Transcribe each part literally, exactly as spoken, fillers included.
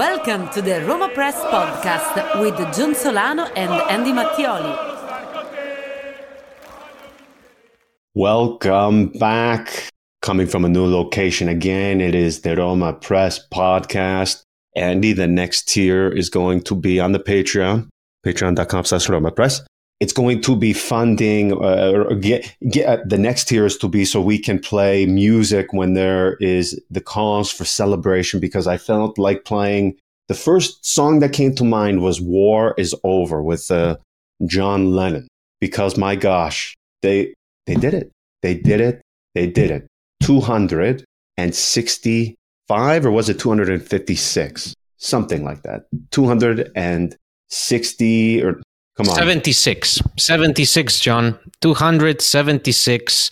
Welcome to the Roma Press podcast with John Solano and Andy Mattioli. Welcome back. Coming from a new location again, it is the Roma Press podcast. Andy, the next tier is going to be on the Patreon, patreon.com slash Roma Press. It's going to be funding, uh, get, get, uh, the next tier is to be so we can play music when there is the cause for celebration, because I felt like playing, the first song that came to mind was War is Over with uh, John Lennon, because my gosh, they they did it. They did it. They did it. two hundred sixty-five, or was it two hundred fifty-six? Something like that. two hundred sixty, or come on. seventy-six. seventy-six, John. two hundred seventy-six.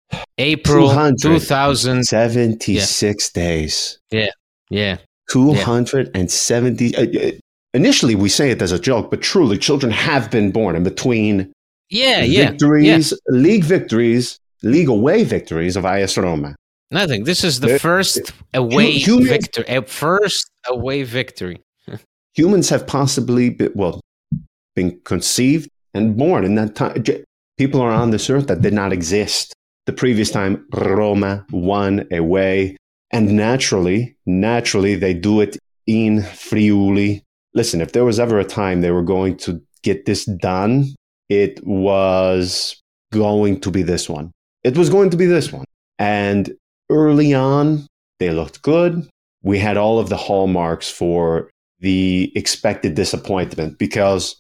April two thousand seventy-six yeah. days. Yeah, yeah. two hundred seventy. Yeah. Uh, initially, we say it as a joke, but truly, children have been born in between yeah, yeah, victories, yeah. league victories, league away victories of A S Roma. Nothing. This is the first away Humans, victory. A first away victory. Humans have possibly been, well, been conceived and born in that time. People are on this earth that did not exist the previous time Roma won away. And naturally, naturally, they do it in Friuli. Listen, if there was ever a time they were going to get this done, it was going to be this one. It was going to be this one. And early on, they looked good. We had all of the hallmarks for the expected disappointment, because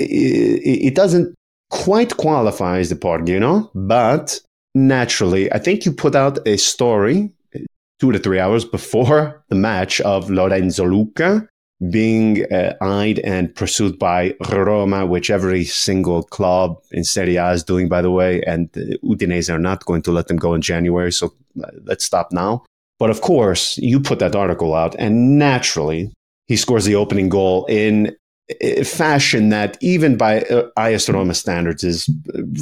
it doesn't quite qualify as the Porgino, but naturally, I think you put out a story two to three hours before the match of Lorenzo Lucca being uh, eyed and pursued by Roma, which every single club in Serie A is doing, by the way, and uh, Udinese are not going to let them go in January, so let's stop now. But of course, you put that article out, and naturally, he scores the opening goal in a fashion that even by uh, A S Roma standards is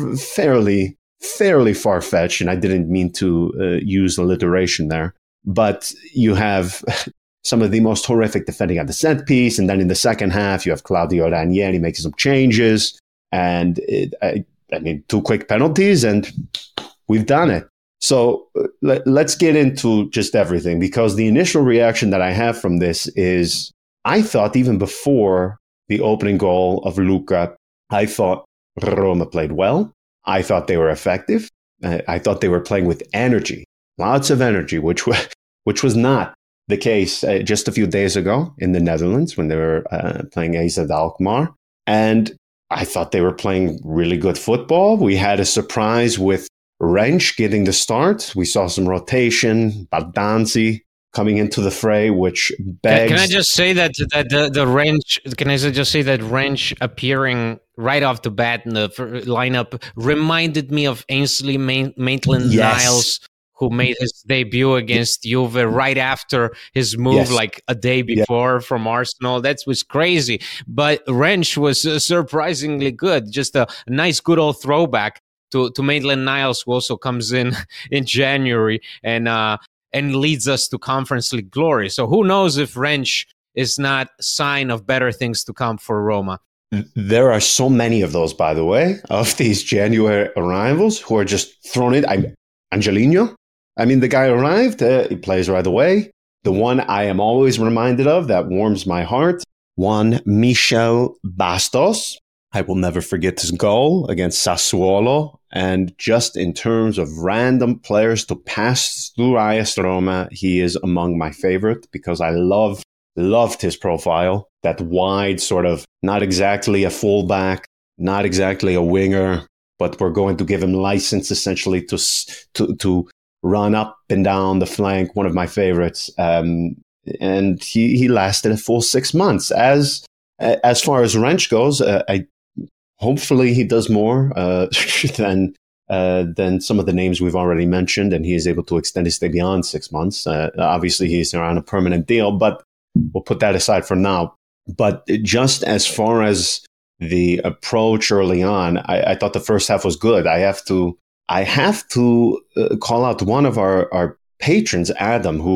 fairly, fairly far-fetched, and I didn't mean to uh, use alliteration there. But you have some of the most horrific defending at the set piece. And then in the second half, you have Claudio Ranieri making some changes. And it, I, I mean, two quick penalties, and we've done it. So let, let's get into just everything, because the initial reaction that I have from this is, I thought even before the opening goal of Lucca, I thought Roma played well. I thought they were effective. I thought they were playing with energy. Lots of energy, which was, which was not the case uh, just a few days ago in the Netherlands when they were uh, playing A Z Alkmaar. And I thought they were playing really good football. We had a surprise with Rensch getting the start. We saw some rotation, Baldanzi coming into the fray, which begs... Can, can I just say that, that the, the Rensch, can I just say that Rensch appearing right off the bat in the lineup reminded me of Ainsley Maitland-Niles, yes. who made his debut against Juve right after his move, yes. like a day before yeah. from Arsenal. That was crazy. But Rensch was uh, surprisingly good. Just a nice, good old throwback to, to Maitland-Niles, who also comes in in January and uh, and leads us to Conference League glory. So who knows if Rensch is not a sign of better things to come for Roma. There are so many of those, by the way, of these January arrivals who are just thrown in. I'm Angelino. I mean, the guy arrived, uh, he plays right away. The one I am always reminded of that warms my heart, one Michel Bastos. I will never forget his goal against Sassuolo. And just in terms of random players to pass through A S Roma, he is among my favorite, because I love, loved his profile. That wide sort of, not exactly a fullback, not exactly a winger, but we're going to give him license essentially to to to run up and down the flank. One of my favorites, um, and he, he lasted a full six months. As as far as Rensch goes, uh, I hopefully he does more uh, than uh, than some of the names we've already mentioned, and he is able to extend his stay beyond six months. Uh, obviously, he's on a permanent deal, but we'll put that aside for now. But just as far as the approach early on, I, I thought the first half was good. I have to, I have to uh, call out one of our, our patrons, Adam, who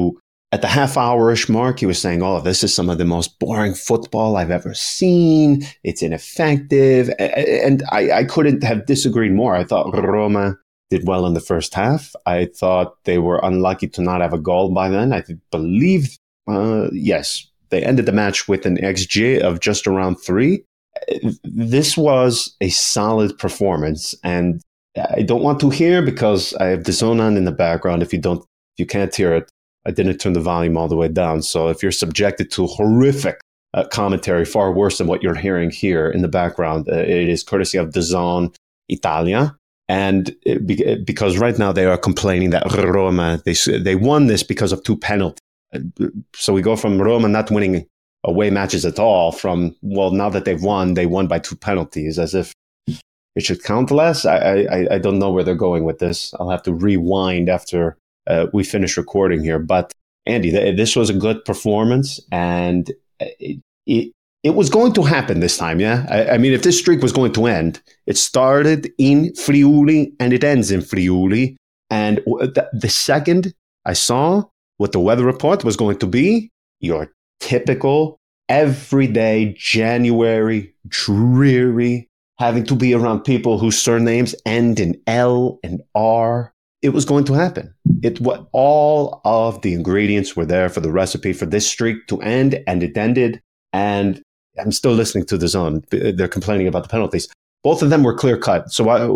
at the half hour-ish mark, he was saying, oh, this is some of the most boring football I've ever seen. It's ineffective. And I, I couldn't have disagreed more. I thought Roma did well in the first half. I thought they were unlucky to not have a goal by then. I believe, uh, yes, they ended the match with an X G of just around three. This was a solid performance. And I don't want to hear, because I have the zone on in the background. If you don't, if you can't hear it, I didn't turn the volume all the way down. So if you're subjected to horrific uh, commentary, far worse than what you're hearing here in the background, uh, it is courtesy of DAZN Italia. And it, be, because right now they are complaining that Roma, they, they won this because of two penalties. So we go from Roma not winning away matches at all from, well, now that they've won, they won by two penalties, as if it should count less. I, I, I don't know where they're going with this. I'll have to rewind after Uh, we finished recording here. But Andy, th- this was a good performance, and it, it it was going to happen this time. Yeah, I, I mean, if this streak was going to end, it started in Friuli and it ends in Friuli. And the, the second I saw what the weather report was going to be, your typical everyday January dreary, having to be around people whose surnames end in L and R. It was going to happen. It what all of the ingredients were there for the recipe for this streak to end, and it ended. And I'm still listening to DAZN. They're complaining about the penalties. Both of them were clear cut. So, why,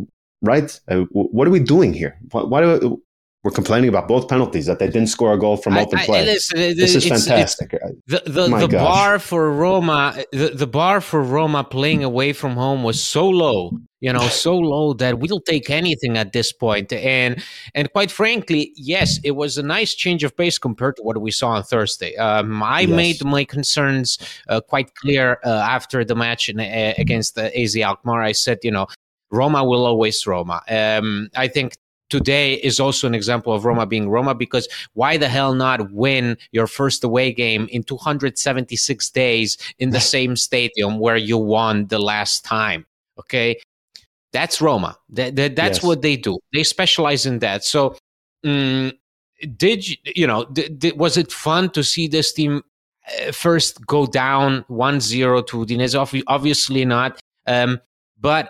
right? Uh, what are we doing here? Why, why do we, we're complaining about both penalties, that they didn't score a goal from I, open I, play? listen, this is it's, fantastic. It's, the the, the bar for Roma, the, the bar for Roma playing away from home was so low. You know, so low that we'll take anything at this point. And and quite frankly, yes, it was a nice change of pace compared to what we saw on Thursday. Um, I yes. made my concerns uh, quite clear uh, after the match in, uh, against the A Z Alkmaar. I said, you know, Roma will always Roma. Um, I think today is also an example of Roma being Roma, because why the hell not win your first away game in two hundred seventy-six days in the same stadium where you won the last time? Okay. That's Roma. That, that, that's yes. what they do. They specialize in that. So, um, did you, you know, did, did, was it fun to see this team uh, first go down one zero to Udinese? Obviously not. Um, but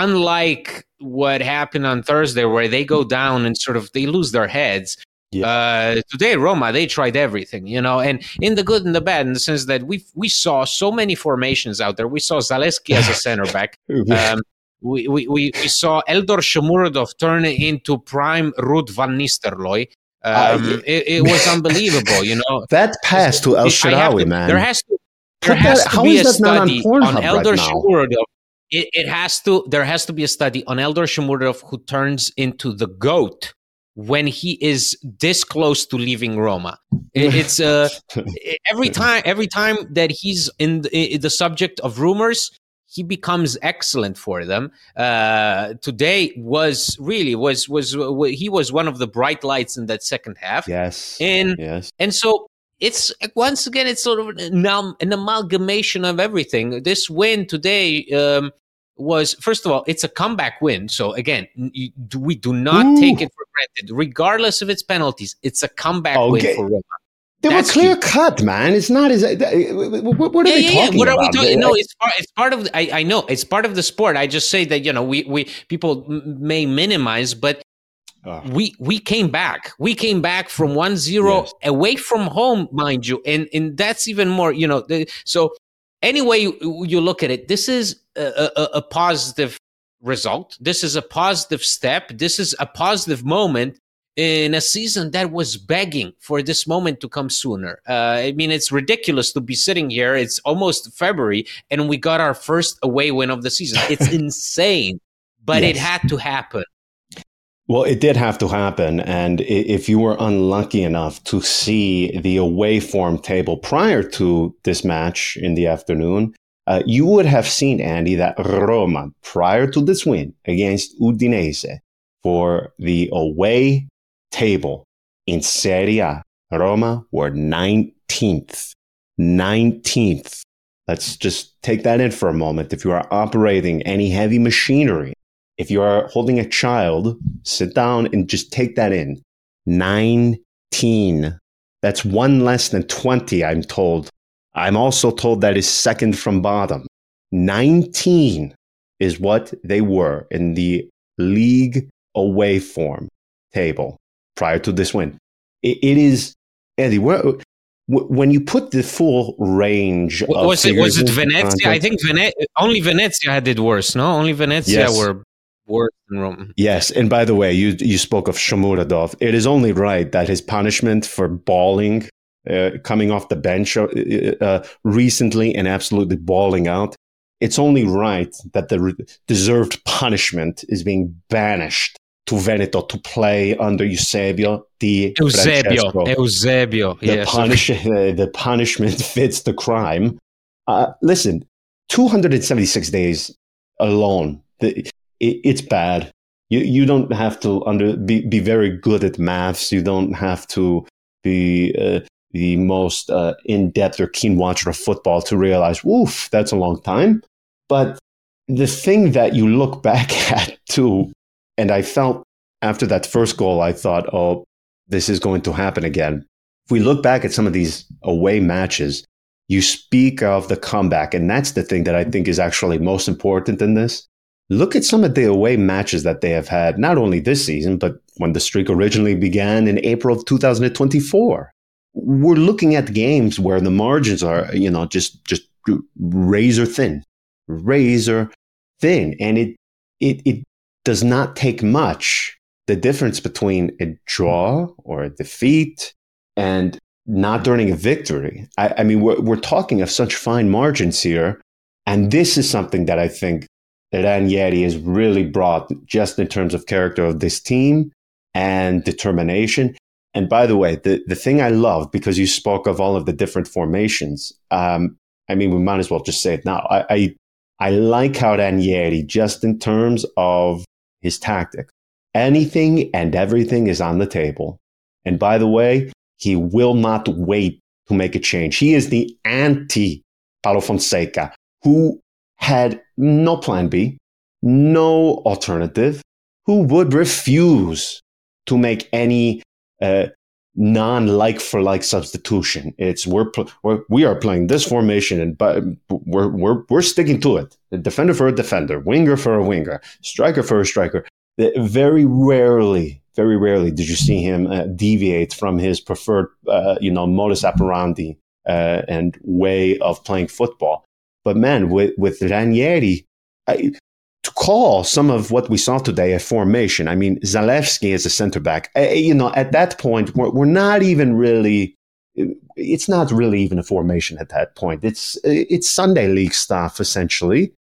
unlike what happened on Thursday, where they go down and sort of they lose their heads, yeah. uh, today Roma, they tried everything, you know, and in the good and the bad, in the sense that we we saw so many formations out there. We saw Zalewski as a center back. Um, We, we, we saw Eldor Shomurodov turn into prime Ruud van Nistelrooy. Um, uh, it, it was unbelievable, you know. That pass to El Shaarawy, man. There has to, there has that, to be a study on, on Eldor right Shomurodov. It, it has to. There has to be a study on Eldor Shomurodov, who turns into the GOAT when he is this close to leaving Roma. It, it's uh, every time. Every time that he's in the, in the subject of rumors, he becomes excellent for them. Uh, today was really was, was was he was one of the bright lights in that second half. Yes, and yes, and so it's once again it's sort of an, an amalgamation of everything. This win today um, was, first of all, it's a comeback win. So again, you, we do not Ooh. take it for granted, regardless of its penalties. It's a comeback okay. win for Roma. They That's were clear key. cut, man. It's not as what, what are yeah, they yeah, talking what are about? We talking? No, it's part. It's part of. The, I, I know it's part of the sport. I just say that, you know, we we people may minimize, but oh. we we came back. We came back from one zero yes. away from home, mind you, and and that's even more. You know, the, so anyway you, you look at it, this is a, a, a positive result. This is a positive step. This is a positive moment in a season that was begging for this moment to come sooner. Uh, I mean, it's ridiculous to be sitting here. It's almost February, and we got our first away win of the season. It's insane, but yes. it had to happen. Well, it did have to happen. And if you were unlucky enough to see the away form table prior to this match in the afternoon, uh, you would have seen, Andy, that Roma, prior to this win against Udinese, for the away table in Serie A, Roma were nineteenth. nineteenth. Let's just take that in for a moment. If you are operating any heavy machinery, if you are holding a child, sit down and just take that in. nineteen. That's one less than twenty, I'm told. I'm also told that is second from bottom. nineteen is what they were in the league away form table prior to this win. It, it is, Andy, where, when you put the full range of was it was it into Venezia? context- I think Vene- only Venezia had it worse. No, only Venezia Yes. were worse than Rome. Yes, and by the way, you you spoke of Shomurodov. It is only right that his punishment for bawling, uh, coming off the bench uh, uh, recently and absolutely bawling out, it's only right that the re- deserved punishment is being banished to Veneto to play under Eusebio Di Eusebio, Francesco. Eusebio. The, Yes. punish, uh, the punishment fits the crime. Uh, listen, two hundred seventy-six days alone, the, it, it's bad. You you don't have to under be, be very good at maths. You don't have to be uh, the most uh, in-depth or keen watcher of football to realize, woof, that's a long time. But the thing that you look back at too, and I felt after that first goal, I thought, oh, this is going to happen again. If we look back at some of these away matches, you speak of the comeback, and that's the thing that I think is actually most important in this. Look at some of the away matches that they have had, not only this season, but when the streak originally began in April of two thousand twenty-four. We're looking at games where the margins are, you know, just just razor thin, razor thin, and it it it does not take much. The difference between a draw or a defeat and not during a victory. I, I mean, we're, we're talking of such fine margins here. And this is something that I think that Ranieri has really brought just in terms of character of this team and determination. And by the way, the, the thing I love, because you spoke of all of the different formations, um, I mean, we might as well just say it now. I, I, I like how Ranieri, just in terms of his tactic, anything and everything is on the table. And by the way, he will not wait to make a change. He is the anti-Paulo Fonseca, who had no plan B, no alternative, who would refuse to make any uh, non-like-for-like substitution. It's we're, we're we are playing this formation, and but we're we're we're sticking to it. A defender for a defender, winger for a winger, striker for a striker. Very rarely, very rarely did you see him uh, deviate from his preferred, uh, you know, modus operandi uh, and way of playing football. But man, with, with Ranieri, I, to call some of what we saw today a formation, I mean, Zalewski as a center back, uh, you know, at that point, we're, we're not even really, it's not really even a formation at that point. It's, it's Sunday league stuff, essentially.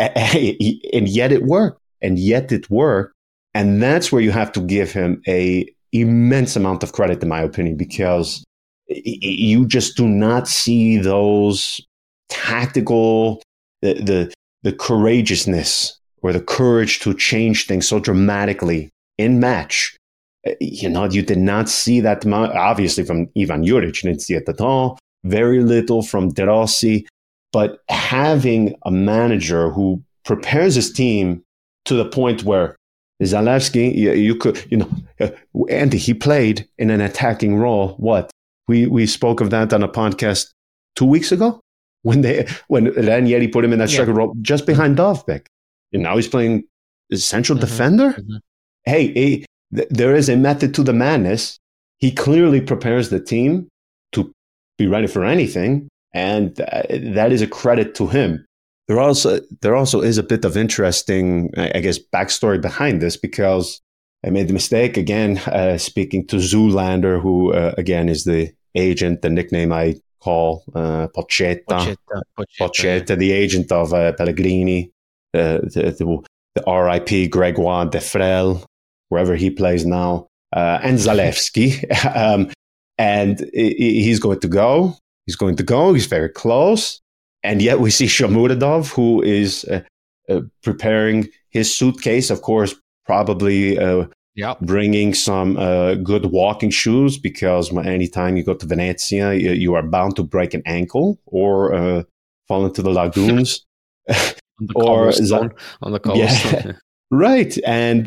And yet it worked. And yet it worked. And that's where you have to give him a immense amount of credit, in my opinion, because you just do not see those tactical, the, the, the courageousness or the courage to change things so dramatically in match. You know, you did not see that, obviously, from Ivan Juric, you didn't see it at all. Very little from De Rossi. But having a manager who prepares his team to the point where Zalewski, you, you could, you know, uh, Andy, he played in an attacking role. What? We we spoke of that on a podcast two weeks ago when they when Ranieri put him in that yeah. striker role just behind Dovbyk. And now he's playing central mm-hmm. defender. Mm-hmm. Hey, hey th- there is a method to the madness. He clearly prepares the team to be ready for anything, and th- that is a credit to him. There also there also is a bit of interesting, I guess, backstory behind this, because I made the mistake again uh, speaking to Zoolander, who uh, again is the agent, the nickname I call uh, Pochetta, Pochetta, Pochetta, Pochetta yeah. the agent of uh, Pellegrini, uh, the, the, the R I P Gregoire Defrel, wherever he plays now, uh, and Zalewski, um, and he's going to go. He's going to go. He's very close. And yet we see Shomurodov, who is uh, uh, preparing his suitcase, of course, probably uh, yep. bringing some uh, good walking shoes, because anytime you go to Venezia, you, you are bound to break an ankle or uh, fall into the lagoons. on the or cobblestone. On the cobblestone. Yeah, right. And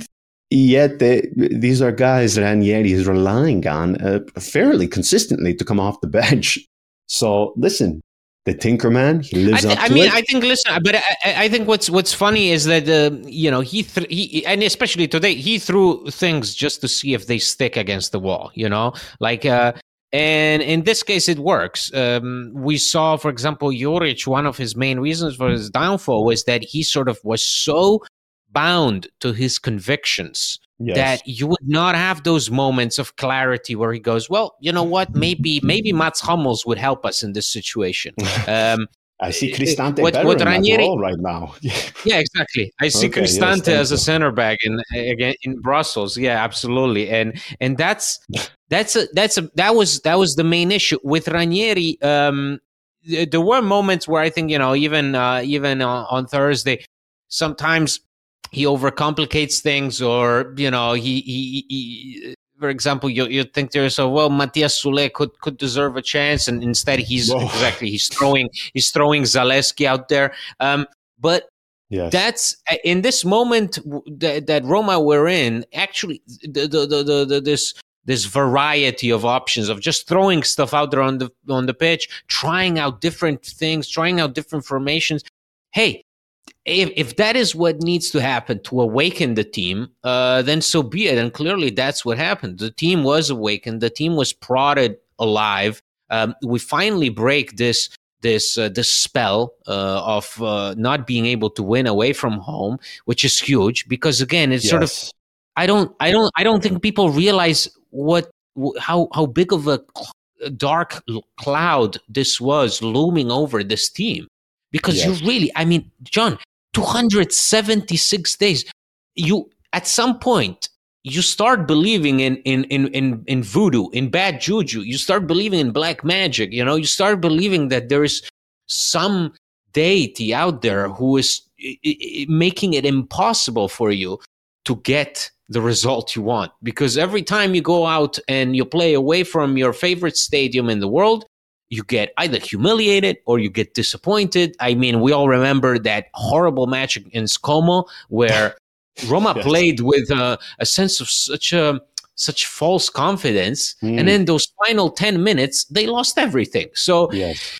Yet they, these are guys Ranieri is relying on uh, fairly consistently to come off the bench. So listen, the Tinkerman, he lives I th- up I to mean, it. I think. Listen, but I, I think what's what's funny is that uh, you know he, th- he and especially today he threw things just to see if they stick against the wall. You know, like uh, and in this case it works. Um, we saw, for example, Juric. One of his main reasons for his downfall was that he sort of was so bound to his convictions. Yes. That you would not have those moments of clarity where he goes, well, you know what, maybe maybe Mats Hummels would help us in this situation. Um, I see Cristante what, better what in Ranieri, that role right now. Yeah, exactly. I see okay, Cristante yes, as a center back in again in Brussels. Yeah, absolutely. And and that's that's a that's a that was that was the main issue with Ranieri. Um, there were moments where I think, you know, even uh, even uh, on Thursday, sometimes he overcomplicates things, or you know, he, he, he for example, you you think to yourself, well, Matias Soulé could could deserve a chance, and instead he's Whoa. exactly he's throwing he's throwing Zalewski out there. Um, but yes. that's in this moment that, that Roma were in. Actually, the the, the the the this this variety of options of just throwing stuff out there on the on the pitch, trying out different things, trying out different formations. Hey. If, if that is what needs to happen to awaken the team, uh, then so be it. And clearly that's what happened. The team was awakened. The team was prodded alive. Um, we finally break this this uh, this spell uh, of uh, not being able to win away from home, which is huge. Because again, it's yes. sort of I don't I don't I don't think people realize what how how big of a dark cloud this was looming over this team. Because yes. you really, I mean, John, two hundred seventy-six days, you, at some point, you start believing in, in, in, in, in voodoo, in bad juju. You start believing in black magic, you know, you start believing that there is some deity out there who is I- I- making it impossible for you to get the result you want. Because every time you go out and you play away from your favorite stadium in the world, you get either humiliated or you get disappointed. I mean, we all remember that horrible match against Como where Roma yes. played with a, a sense of such a such false confidence, mm. and then those final ten minutes they lost everything. So, yes.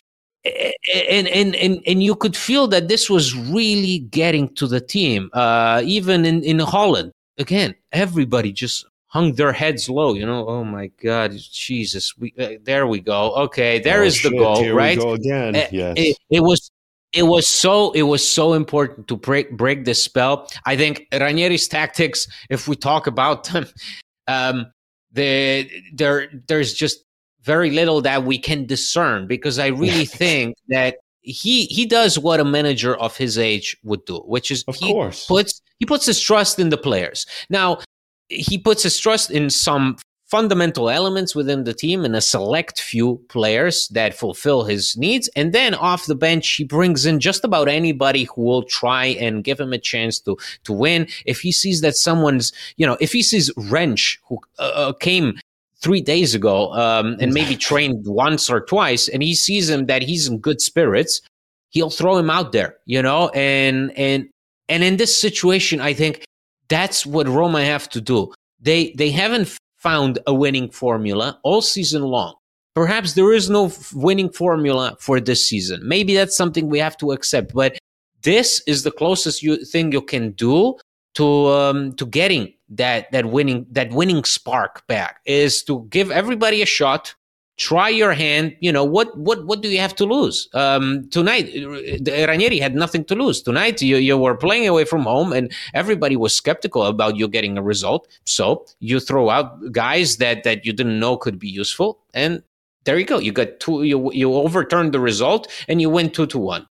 and and and and you could feel that this was really getting to the team. Uh, even in in Holland, again, everybody just hung their heads low, you know. Oh my God, Jesus! We uh, there we go. Okay, there oh, is the shit. goal, Here right? We go again. Uh, yes, it, it was. It was so. It was so important to break break this spell. I think Ranieri's tactics, if we talk about them, um, the there there's just very little that we can discern, because I really think that he he does what a manager of his age would do, which is of he course. puts he puts his trust in the players. Now, he puts his trust in some fundamental elements within the team and a select few players that fulfill his needs. And then off the bench, he brings in just about anybody who will try and give him a chance to, to win. If he sees that someone's, you know, if he sees Wrench, who uh, came three days ago um, and maybe trained once or twice, and he sees him that he's in good spirits, he'll throw him out there, you know, and, and, and in this situation, I think that's what Roma have to do. They, they haven't found a winning formula all season long. Perhaps there is no f- winning formula for this season. Maybe that's something we have to accept. But this is the closest you, thing you can do to um, to getting that that winning that winning spark back, is to give everybody a shot. Try your hand. You know, what what what do you have to lose? Um, tonight, Ranieri had nothing to lose. Tonight, you, you were playing away from home, and everybody was skeptical about you getting a result. So you throw out guys that, that you didn't know could be useful, and there you go. You got two. You you overturned the result, and you win two to one.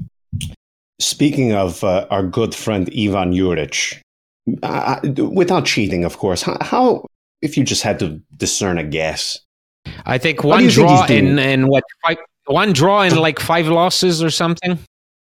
Speaking of uh, our good friend Ivan Juric, uh, without cheating, of course, how, how if you just had to discern a guess? I think one draw in, in what five, one draw in like five losses or something.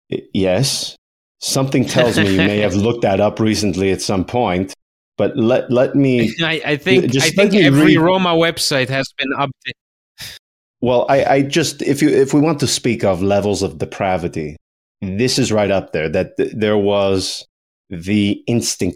Yes, something tells me you may have looked that up recently at some point. But let let me. I, I think just I think every read. Roma website has been updated. Well, I, I just if you if we want to speak of levels of depravity, this is right up there. That th- there was the instinct to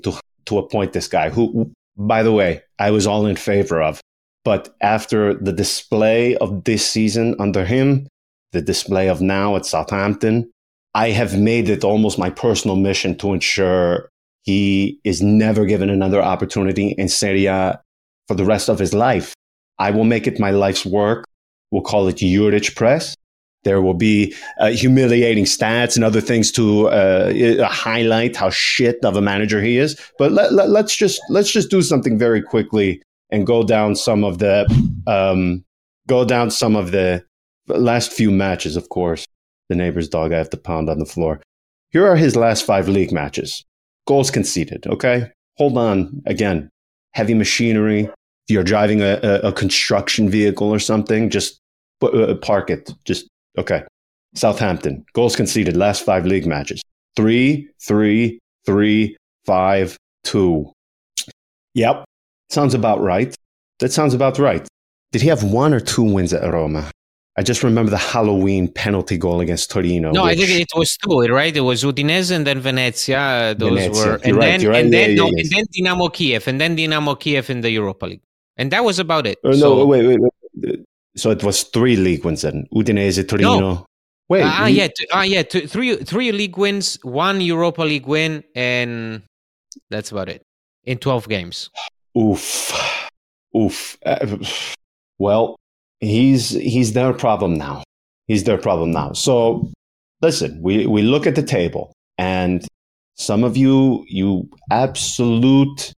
to appoint this guy, who, by the way, I was all in favor of. But after the display of this season under him, the display of now at Southampton, I have made it almost my personal mission to ensure he is never given another opportunity in Serie A for the rest of his life. I will make it my life's work. We'll call it Juric Press. There will be uh, humiliating stats and other things to uh, highlight how shit of a manager he is. But let, let, let's just let's just do something very quickly and go down some of the um, go down some of the last few matches. Of course, the neighbor's dog I have to pound on the floor. Here are his last five league matches. Goals conceded. Okay, hold on. Again, heavy machinery. If you're driving a, a, a construction vehicle or something, just uh, park it. Just okay. Southampton, goals conceded, last five league matches. Three, three, three, five, two. Yep. Sounds about right. That sounds about right. Did he have one or two wins at Roma? I just remember the Halloween penalty goal against Torino. No, which, I think it was two, right? It was Udinese and then Venezia. Those Venezia. were, You're and right, then you're right. and then Yeah, no, yeah, and yeah. then Dinamo Kiev, and then Dinamo Kiev in the Europa League, and that was about it. Oh, no, so, wait, wait, wait. So it was three league wins then. Udinese, Torino. No. Wait. Ah, we- yeah, t- ah, yeah. T- three, three league wins, one Europa League win, and that's about it in twelve games. Oof. Oof. Uh, well, he's he's their problem now. He's their problem now. So listen, we, we look at the table, and some of you, you absolute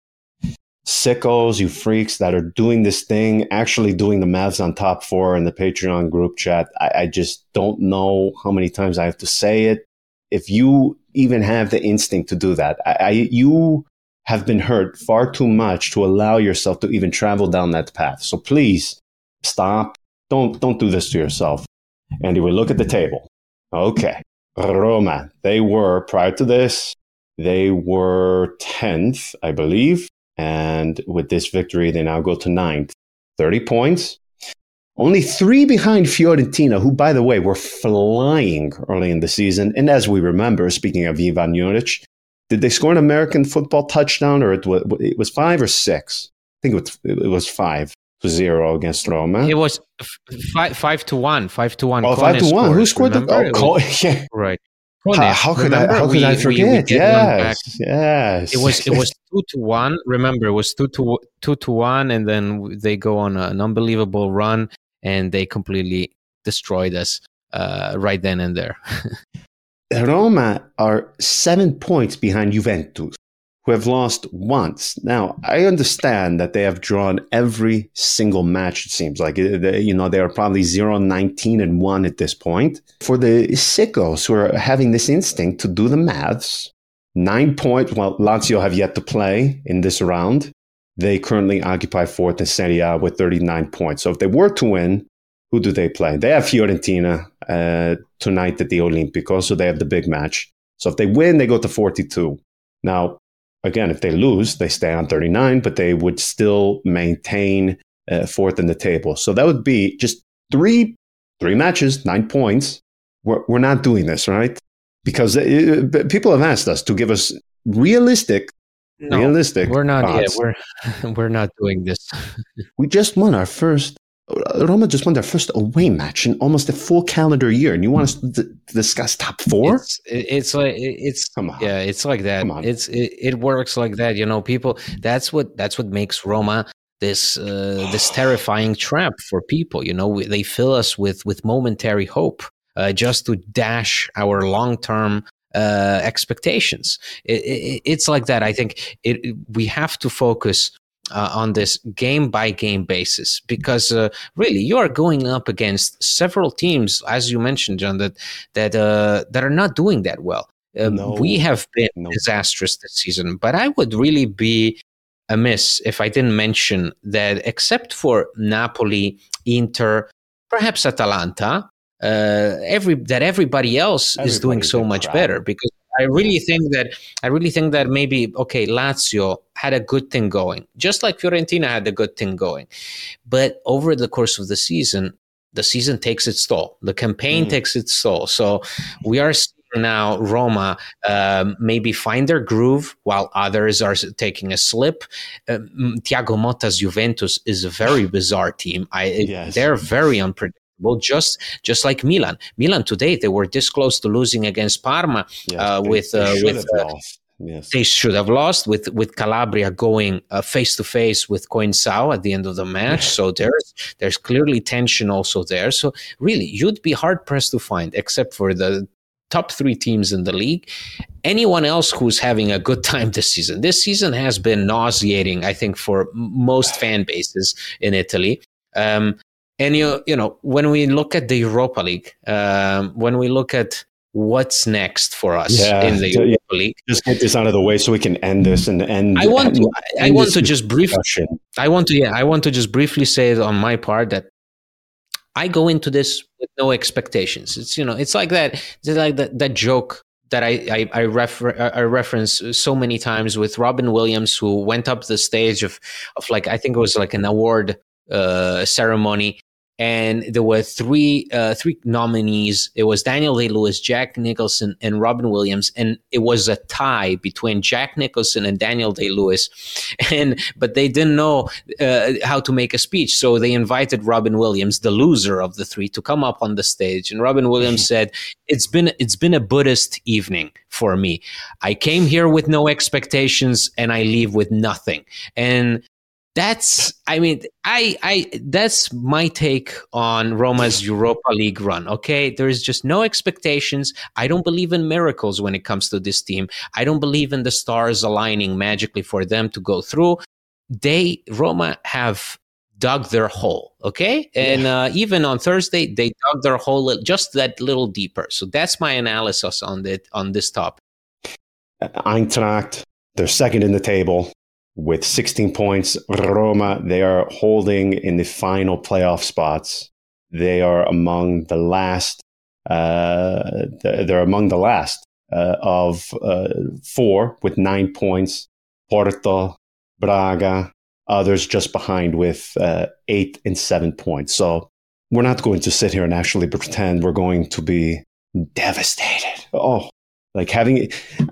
sickos, you freaks that are doing this thing, actually doing the maths on top four in the Patreon group chat. I, I just don't know how many times I have to say it. If you even have the instinct to do that, I, I you have been hurt far too much to allow yourself to even travel down that path. So please stop. Don't don't do this to yourself. And we look at the table. Okay. Roma, they were, prior to this, they were tenth, I believe. And with this victory, they now go to ninth. thirty points. Only three behind Fiorentina, who, by the way, were flying early in the season. And as we remember, speaking of Ivan Juric, did they score an American football touchdown, or it was, it was five or six? I think it was, it was five to zero against Roma. It was f- five, five to one, five to one. Oh, Kone five to one. scored, Who scored the? remember? Oh, It Cole, was- yeah. right. Kone, How, how could I? remember? How could We- I we- we forget? get one back. Yes, yes. It was it was two to one. Remember, it was two to two to one, and then they go on an unbelievable run, and they completely destroyed us uh, right then and there. Roma are seven points behind Juventus, who have lost once. Now, I understand that they have drawn every single match, it seems like. You know, they are probably zero, nineteen, and one at this point. For the sickos who are having this instinct to do the maths, nine points, well, Lazio have yet to play in this round. They currently occupy fourth in Serie A with thirty-nine points. So if they were to win, who do they play? They have Fiorentina uh, tonight at the Olimpico, so they have the big match. So if they win, they go to forty-two. Now, again, if they lose, they stay on thirty-nine, but they would still maintain uh, fourth in the table. So that would be just three three matches, nine points. We're, we're not doing this, right? Because uh, people have asked us to give us realistic, No, realistic we're not. Yeah, odds. we're we're not doing this. We just won our first. Roma just won their first away match in almost a full calendar year, and you want us to, d- to discuss top four? It's, it's like it's Come on. yeah, it's like that. Come on. It's it, it works like that. You know, people. That's what that's what makes Roma this uh, this terrifying trap for people. You know, we, they fill us with with momentary hope uh, just to dash our long term uh, expectations. It, it, it's like that. I think it, it, we have to focus Uh, on this game by game basis, because uh, really you are going up against several teams, as you mentioned, John, that that uh, that are not doing that well. Um, No. We have been No. disastrous this season, but I would really be amiss if I didn't mention that, except for Napoli, Inter, perhaps Atalanta, uh, every that everybody else is doing Everybody's so a much crap. better. Because I really think that I really think that maybe okay, Lazio had a good thing going, just like Fiorentina had a good thing going, but over the course of the season, the season takes its toll. The campaign Mm. takes its toll. So we are seeing now Roma um, maybe find their groove while others are taking a slip. Uh, Thiago Motta's Juventus is a very bizarre team. I yes. They're very unpredictable, just just like Milan. Milan today, they were this close to losing against Parma. Yes, uh, they, with they uh, should with have uh, lost. Yes. They should have lost with, with Calabria going uh, face to face with Coensao at the end of the match. So there's there's clearly tension also there. So really, you'd be hard pressed to find, except for the top three teams in the league, anyone else who's having a good time this season. This season has been nauseating, I think, for most fan bases in Italy. Um, and you you know when we look at the Europa League, um, when we look at what's next for us yeah, in the so, Europa yeah, League. Just get this out of the way so we can end this and end. I want to. End, I want to just briefly. Discussion. I want to. Yeah, I want to just briefly say on my part that I go into this with no expectations. It's you know, it's like that. It's like that, that joke that I I, I, refer, I reference so many times with Robin Williams, who went up the stage of of like I think it was like an award uh, ceremony. And there were three uh, three nominees. It was Daniel Day-Lewis, Jack Nicholson, and Robin Williams. And it was a tie between Jack Nicholson and Daniel Day-Lewis. And but they didn't know uh, how to make a speech, so they invited Robin Williams, the loser of the three, to come up on the stage. And Robin Williams said, "It's been it's been a Buddhist evening for me. I came here with no expectations, and I leave with nothing." And That's, I mean, I, I, that's my take on Roma's Europa League run. Okay. There is just no expectations. I don't believe in miracles when it comes to this team. I don't believe in the stars aligning magically for them to go through. They, Roma have dug their hole. Okay. And yeah. uh, even on Thursday, they dug their hole just that little deeper. So that's my analysis on that, on this topic. Eintracht, they're second in the table. With sixteen points, Roma, they are holding in the final playoff spots. They are among the last. Uh, they're among the last uh, of uh, four with nine points. Porto, Braga, others just behind with uh, eight and seven points. So we're not going to sit here and actually pretend we're going to be devastated. Oh, like having.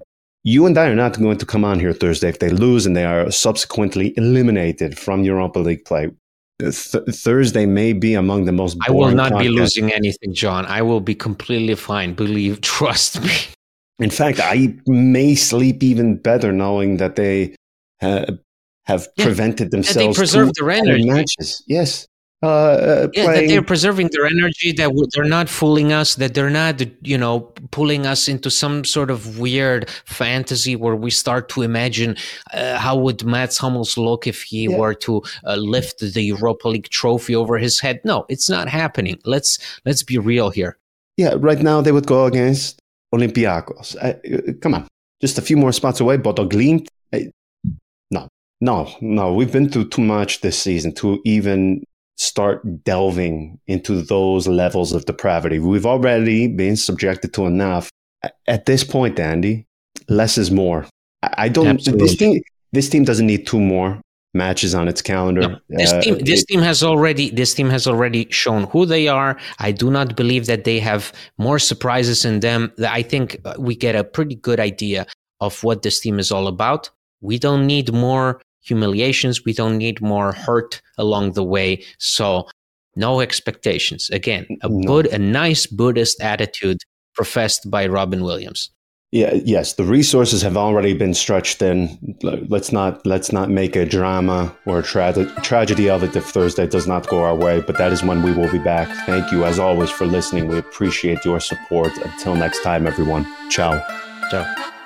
You and I are not going to come on here Thursday if they lose and they are subsequently eliminated from Europa League play. Th- Thursday may be among the most boring I will not podcasts. be losing anything, John. I will be completely fine. Believe, trust me. In fact, I may sleep even better knowing that they uh, have yeah, prevented themselves they preserve their energy. Matches. Yes. Uh, uh, yeah, that they're preserving their energy, that they're not fooling us, that they're not, you know, pulling us into some sort of weird fantasy where we start to imagine uh, how would Mats Hummels look if he yeah. were to uh, lift the Europa League trophy over his head. No, it's not happening. Let's let's be real here. Yeah, right now they would go against Olympiacos. Uh, come on, just a few more spots away. Bodo Glimt. Uh, no, no, no. We've been through too much this season to even start delving into those levels of depravity. We've already been subjected to enough. At this point, Andy, less is more. I don't. Absolutely. This team, this team doesn't need two more matches on its calendar. No, this uh, team, this it, team has already, this team has already shown who they are. I do not believe that they have more surprises in them. I think we get a pretty good idea of what this team is all about. We don't need more humiliations. We don't need more hurt along the way. So no expectations. Again, a no. Bud, a nice Buddhist attitude professed by Robin Williams. Yeah, yes, the resources have already been stretched thin. Let's not let's not make a drama or a tra- tragedy of it if Thursday does not go our way. But that is when we will be back. Thank you, as always, for listening. We appreciate your support. Until next time, everyone. Ciao. Ciao.